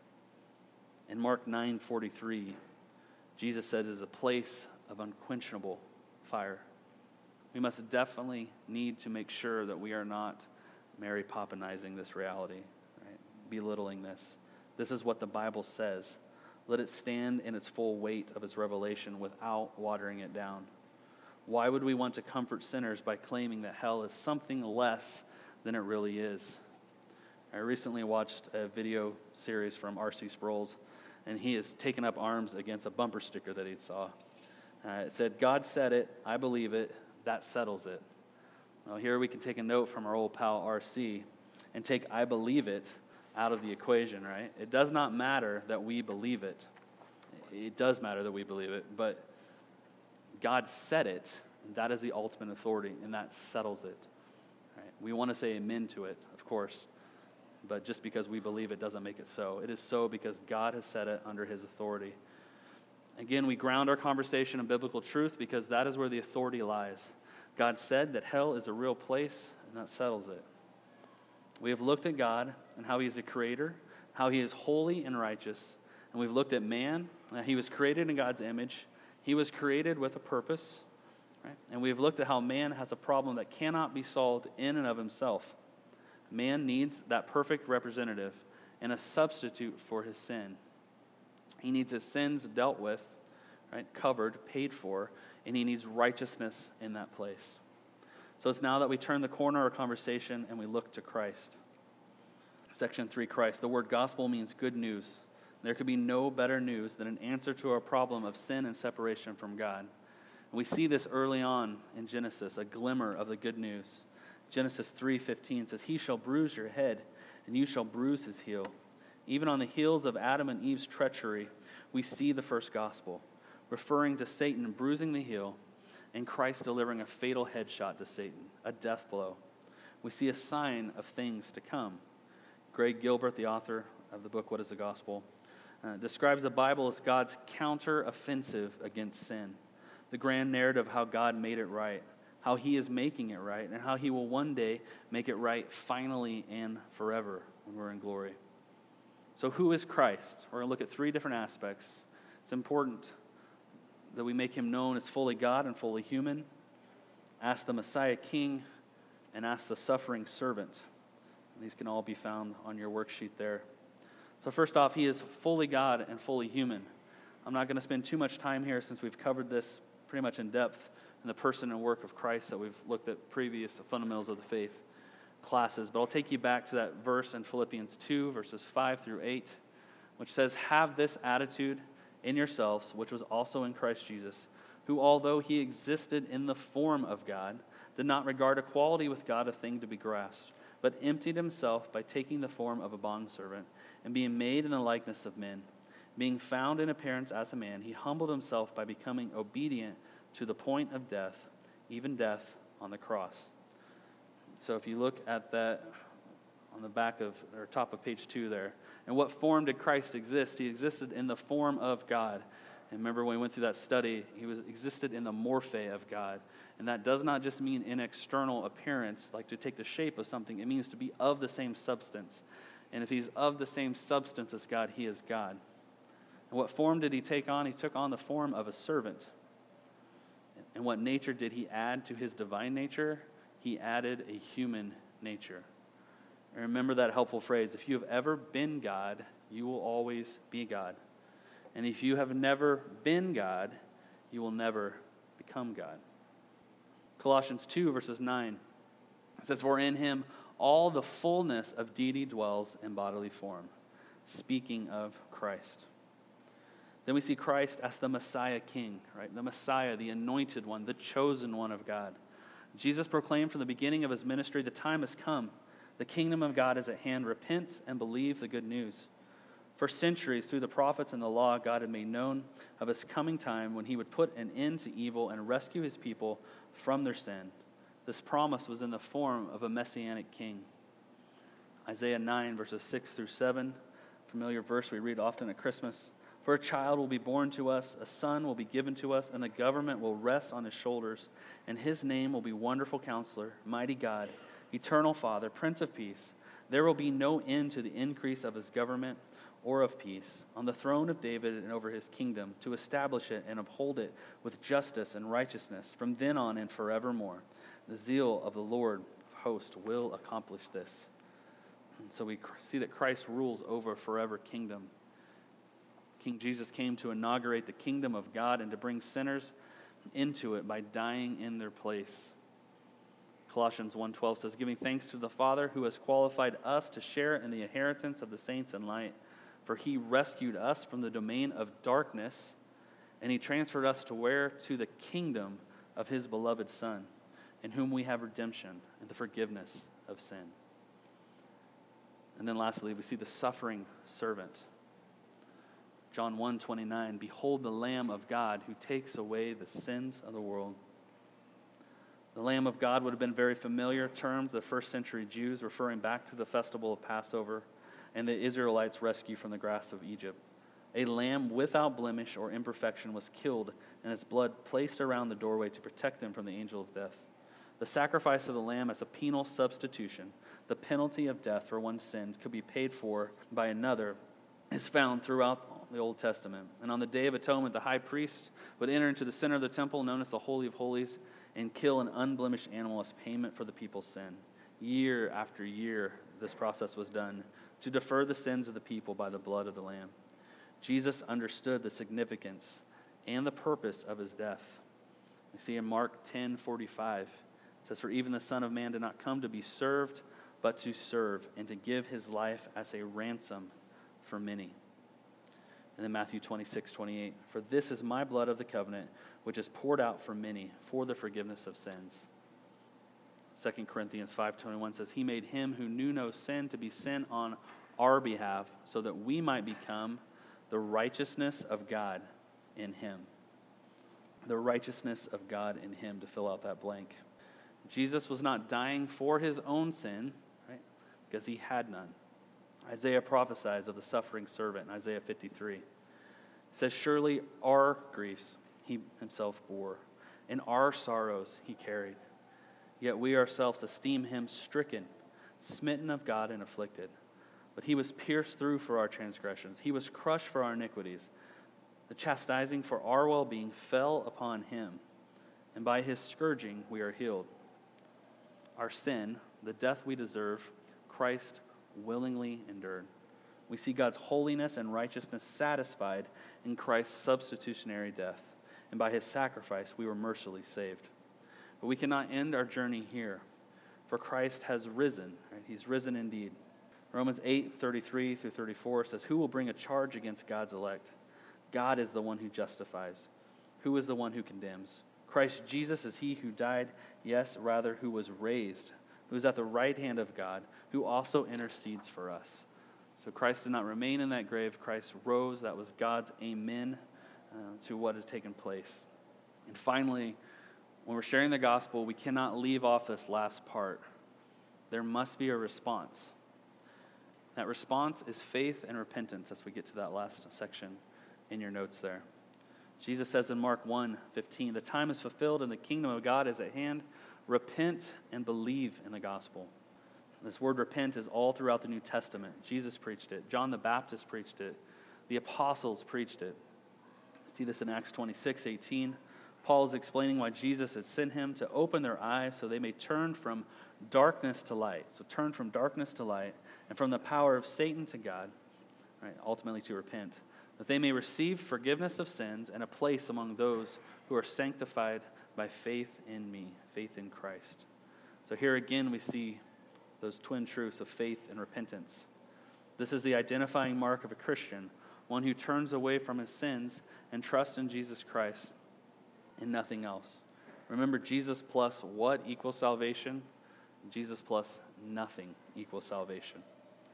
In Mark 9:43, Jesus said it is a place of unquenchable fire. We must definitely need to make sure that we are not Mary Poppinizing this reality, right? Belittling this. This is what the Bible says. Let it stand in its full weight of its revelation without watering it down. Why would we want to comfort sinners by claiming that hell is something less than it really is? I recently watched a video series from R.C. Sproul's, and he has taken up arms against a bumper sticker that he saw. It said, God said it, I believe it, that settles it. Well, here we can take a note from our old pal R.C. and take I believe it out of the equation, right? It does not matter that we believe it. It does matter that we believe it, but God said it, and that is the ultimate authority, and that settles it. Right? We want to say amen to it, of course, but just because we believe it doesn't make it so. It is so because God has said it under his authority. Again, we ground our conversation in biblical truth because that is where the authority lies. God said that hell is a real place, and that settles it. We have looked at God and how he is a creator, how he is holy and righteous, and we've looked at man, that he was created in God's image. He was created with a purpose, right? And we've looked at how man has a problem that cannot be solved in and of himself. Man needs that perfect representative and a substitute for his sin. He needs his sins dealt with, right, covered, paid for, and he needs righteousness in that place. So it's now that we turn the corner of our conversation and we look to Christ. Section 3, Christ. The word gospel means good news. There could be no better news than an answer to our problem of sin and separation from God. And we see this early on in Genesis, a glimmer of the good news. Genesis 3:15 says, "He shall bruise your head, and you shall bruise his heel." Even on the heels of Adam and Eve's treachery, we see the first gospel, referring to Satan bruising the heel and Christ delivering a fatal headshot to Satan, a death blow. We see a sign of things to come. Greg Gilbert, the author of the book, What is the Gospel, describes the Bible as God's counter-offensive against sin, the grand narrative of how God made it right, how he is making it right, and how he will one day make it right finally and forever when we're in glory. So who is Christ? We're going to look at three different aspects. It's important that we make him known as fully God and fully human, ask the Messiah King, and ask the suffering servant. And these can all be found on your worksheet there. So first off, he is fully God and fully human. I'm not going to spend too much time here since we've covered this pretty much in depth in the person and work of Christ that we've looked at previous fundamentals of the faith classes. But I'll take you back to that verse in Philippians 2, verses 5 through 8, which says, "Have this attitude in yourselves, which was also in Christ Jesus, who, although he existed in the form of God, did not regard equality with God a thing to be grasped, but emptied himself by taking the form of a bondservant, and being made in the likeness of men. Being found in appearance as a man, he humbled himself by becoming obedient to the point of death, even death on the cross." So if you look at that on the back of, or top of page 2 there, in what form did Christ exist? He existed in the form of God. And remember when we went through that study, he existed in the morphe of God. And that does not just mean in external appearance, like to take the shape of something. It means to be of the same substance. And if he's of the same substance as God, he is God. And what form did he take on? He took on the form of a servant. And what nature did he add to his divine nature? He added a human nature. And remember that helpful phrase, if you have ever been God, you will always be God. And if you have never been God, you will never become God. Colossians 2, verses 9, it says, "For in him all the fullness of deity dwells in bodily form," speaking of Christ. Then we see Christ as the Messiah King, right? The Messiah, the anointed one, the chosen one of God. Jesus proclaimed from the beginning of his ministry, the time has come. The kingdom of God is at hand. Repent and believe the good news. For centuries, through the prophets and the law, God had made known of his coming time when he would put an end to evil and rescue his people from their sin. This promise was in the form of a messianic king. Isaiah 9, verses 6 through 7, familiar verse we read often at Christmas. "For a child will be born to us, a son will be given to us, and the government will rest on his shoulders, and his name will be Wonderful Counselor, Mighty God, Eternal Father, Prince of Peace. There will be no end to the increase of his government or of peace, on the throne of David and over his kingdom, to establish it and uphold it with justice and righteousness from then on and forevermore. The zeal of the Lord of hosts will accomplish this." And so we see that Christ rules over a forever kingdom. King Jesus came to inaugurate the kingdom of God and to bring sinners into it by dying in their place. Colossians 1:12 says, "Giving thanks to the Father who has qualified us to share in the inheritance of the saints in light. For he rescued us from the domain of darkness, and he transferred us to where? To the kingdom of his beloved Son, in whom we have redemption and the forgiveness of sin." And then lastly, we see the suffering servant. John 1:29, "Behold the Lamb of God who takes away the sins of the world." The Lamb of God would have been a very familiar term to the first century Jews, referring back to the festival of Passover and the Israelites' rescue from the grasp of Egypt. A lamb without blemish or imperfection was killed, and its blood placed around the doorway to protect them from the angel of death. The sacrifice of the lamb as a penal substitution, the penalty of death for one's sin, could be paid for by another, is found throughout the Old Testament. And on the Day of Atonement, the high priest would enter into the center of the temple, known as the Holy of Holies, and kill an unblemished animal as payment for the people's sin. year after year, this process was done to defer the sins of the people by the blood of the Lamb. Jesus understood the significance and the purpose of his death. We see in Mark 10:45, it says, "For even the Son of Man did not come to be served, but to serve, and to give his life as a ransom for many." And then Matthew 26:28, "For this is my blood of the covenant, which is poured out for many for the forgiveness of sins." 2 Corinthians 5:21 says, "He made him who knew no sin to be sin on our behalf, so that we might become the righteousness of God in him." The righteousness of God in him, to fill out that blank. Jesus was not dying for his own sin, right? Because he had none. Isaiah prophesies of the suffering servant in Isaiah 53. It says, "Surely our griefs he himself bore, and our sorrows he carried. Yet we ourselves esteem him stricken, smitten of God, and afflicted. But he was pierced through for our transgressions. He was crushed for our iniquities. The chastising for our well-being fell upon him, and by his scourging we are healed. Our sin, the death we deserve, Christ willingly endured." We see God's holiness and righteousness satisfied in Christ's substitutionary death, and by his sacrifice we were mercifully saved. But we cannot end our journey here, for Christ has risen. Right? He's risen indeed. Romans 8:33 through 34 says, "Who will bring a charge against God's elect? God is the one who justifies. Who is the one who condemns? Christ Jesus is he who died, yes, rather, who was raised, who is at the right hand of God, who also intercedes for us." So Christ did not remain in that grave. Christ rose. That was God's amen to what has taken place. And finally, when we're sharing the gospel, we cannot leave off this last part. There must be a response. That response is faith and repentance, as we get to that last section in your notes there. Jesus says in Mark 1:15, "The time is fulfilled and the kingdom of God is at hand. Repent and believe in the gospel." This word repent is all throughout the New Testament. Jesus preached it. John the Baptist preached it. The apostles preached it. See this in Acts 26:18. Paul is explaining why Jesus had sent him to open their eyes so they may turn from darkness to light. So turn from darkness to light and from the power of Satan to God, right? Ultimately to repent, that they may receive forgiveness of sins and a place among those who are sanctified by faith in me, faith in Christ. So here again we see those twin truths of faith and repentance. This is the identifying mark of a Christian, one who turns away from his sins and trusts in Jesus Christ and nothing else. Remember, Jesus plus what equals salvation? Jesus plus nothing equals salvation.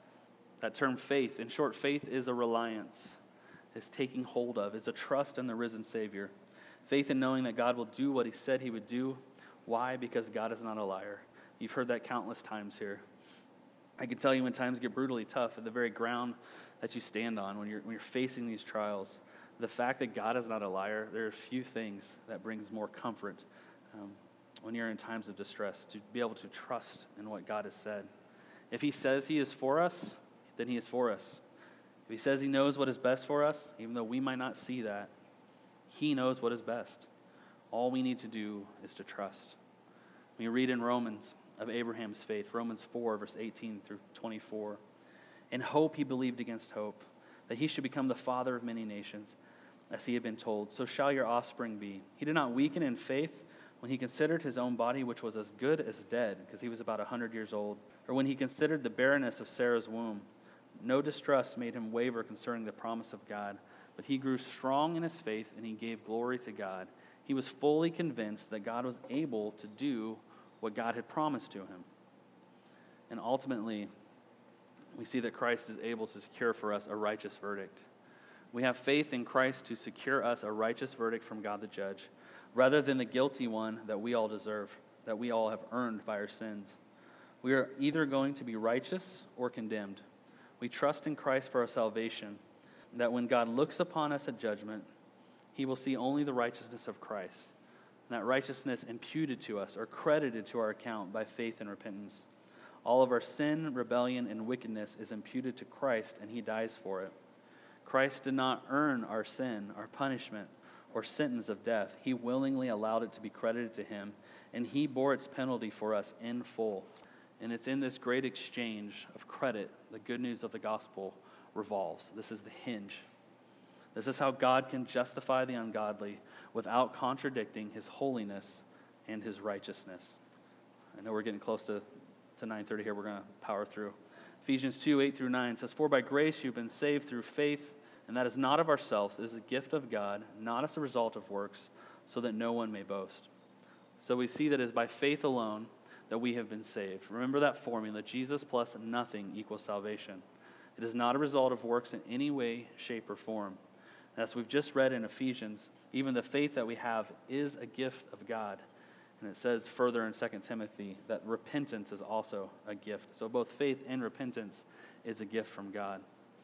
That term faith, in short, faith is a reliance, is taking hold of, is a trust in the risen Savior. Faith in knowing that God will do what he said he would do. Why? Because God is not a liar. You've heard that countless times here. I can tell you when times get brutally tough, at the very ground that you stand on, when you're facing these trials, the fact that God is not a liar, there are few things that brings more comfort when you're in times of distress, to be able to trust in what God has said. If he says he is for us, then he is for us. If he says he knows what is best for us, even though we might not see that, he knows what is best. All we need to do is to trust. We read in Romans of Abraham's faith, Romans 4, verse 18 through 24. "In hope he believed against hope, that he should become the father of many nations, as he had been told, so shall your offspring be. He did not weaken in faith when he considered his own body, which was as good as dead," because he was about 100 years old, "or when he considered the barrenness of Sarah's womb. No distrust made him waver concerning the promise of God, but he grew strong in his faith, and he gave glory to God. He was fully convinced that God was able to do what God had promised to him." And ultimately, we see that Christ is able to secure for us a righteous verdict. We have faith in Christ to secure us a righteous verdict from God the judge, rather than the guilty one that we all deserve, that we all have earned by our sins. We are either going to be righteous or condemned. We trust in Christ for our salvation, that when God looks upon us at judgment, he will see only the righteousness of Christ, and that righteousness imputed to us or credited to our account by faith and repentance. All of our sin, rebellion, and wickedness is imputed to Christ, and he dies for it. Christ did not earn our sin, our punishment, or sentence of death. He willingly allowed it to be credited to him, and he bore its penalty for us in full. And it's in this great exchange of credit, the good news of the gospel revolves. This is the hinge. This is how God can justify the ungodly without contradicting his holiness and his righteousness. I know we're getting close to 9:30 here. We're going to power through. Ephesians 2:8-9 says, "For by grace you've been saved through faith, and that is not of ourselves. It is a gift of God, not as a result of works, so that no one may boast." So we see that it is by faith alone that we have been saved. Remember that formula: Jesus plus nothing equals salvation. It is not a result of works in any way, shape, or form. As we've just read in Ephesians, even the faith that we have is a gift of God. And it says further in 2 Timothy that repentance is also a gift. So both faith and repentance is a gift from God.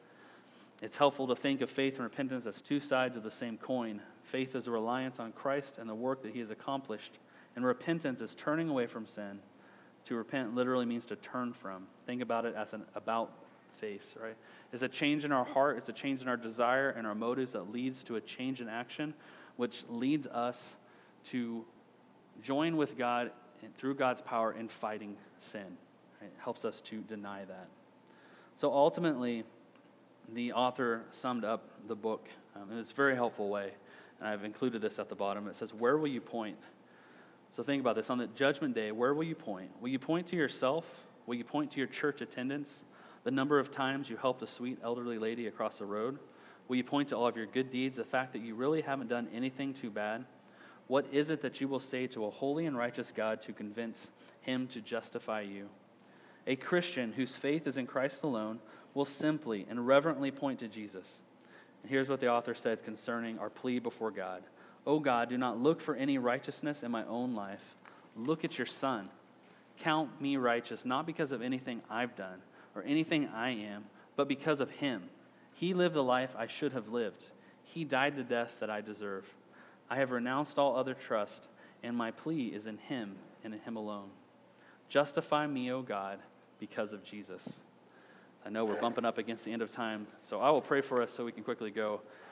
It's helpful to think of faith and repentance as two sides of the same coin. Faith is a reliance on Christ and the work that he has accomplished. And repentance is turning away from sin. To repent literally means to turn from. Think about it as an about face, right? It's a change in our heart. It's a change in our desire and our motives that leads to a change in action, which leads us to join with God and through God's power in fighting sin. Right? It helps us to deny that. So ultimately, the author summed up the book in this very helpful way, and I've included this at the bottom. It says, "Where will you point?" So think about this. On the judgment day, where will you point? Will you point to yourself? Will you point to your church attendance? The number of times you helped a sweet elderly lady across the road? Will you point to all of your good deeds, the fact that you really haven't done anything too bad? What is it that you will say to a holy and righteous God to convince him to justify you? A Christian whose faith is in Christ alone will simply and reverently point to Jesus. And here's what the author said concerning our plea before God. "O God, do not look for any righteousness in my own life. Look at your Son. Count me righteous, not because of anything I've done or anything I am, but because of him. He lived the life I should have lived. He died the death that I deserve. I have renounced all other trust, and my plea is in him and in him alone. Justify me, O God, because of Jesus." I know we're bumping up against the end of time, so I will pray for us so we can quickly go.